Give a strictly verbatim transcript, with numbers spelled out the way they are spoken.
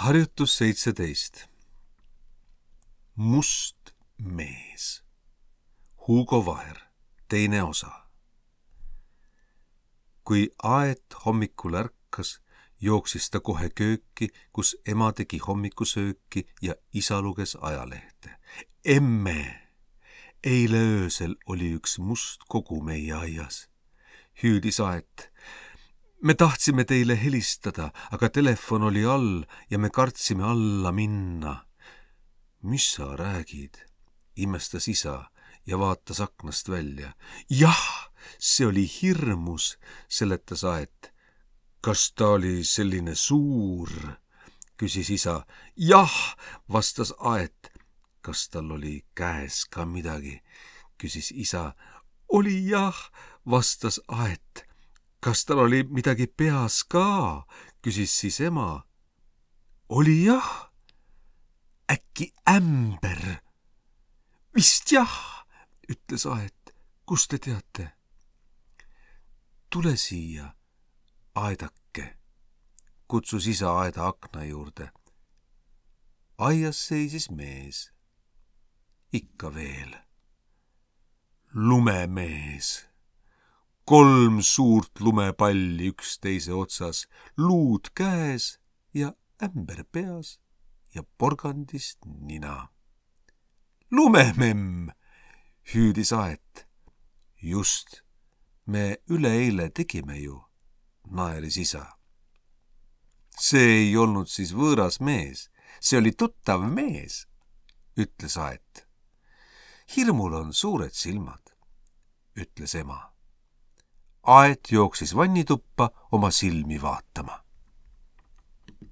Harjutus seitseteist. Must mees. Hugo Vaher, teine osa. Kui Aet hommikul ärkas, jooksis ta kohe kööki, kus ema tegi hommikusööki ja isa luges ajalehte. Emme! Eile öösel oli üks must kogu meie aias. Hüüdis Aet. Me tahtsime teile helistada, aga telefon oli all ja me kartsime alla minna. Mis sa räägid? Imestas isa ja vaatas aknast välja. Jah, see oli hirmus, seletas Aet. Kas ta oli selline suur? Küsis isa. Jah, vastas Aet. Kas tal oli käes ka midagi? Küsis isa. Oli jah, vastas Aet. Kas tal oli midagi peas ka? Küsis siis ema. Oli jah. Äkki ämber? Vist jah, ütles Aet. Kust te teate? Tule siia, Aedake, kutsus isa Aeda akna juurde. Aias seisis mees. Ikka veel. Lumemees. Kolm suurt lumepalli üksteise otsas, luud käes ja ämber peas ja porgandist nina. Lumememm, hüüdis Aet. Just, me üleeile tegime ju, naeris isa. See ei olnud siis võõras mees, see oli tuttav mees, ütles Aet. Hirmul on suured silmad, ütles ema. Aet jooksis vannituppa oma silmi vaatama.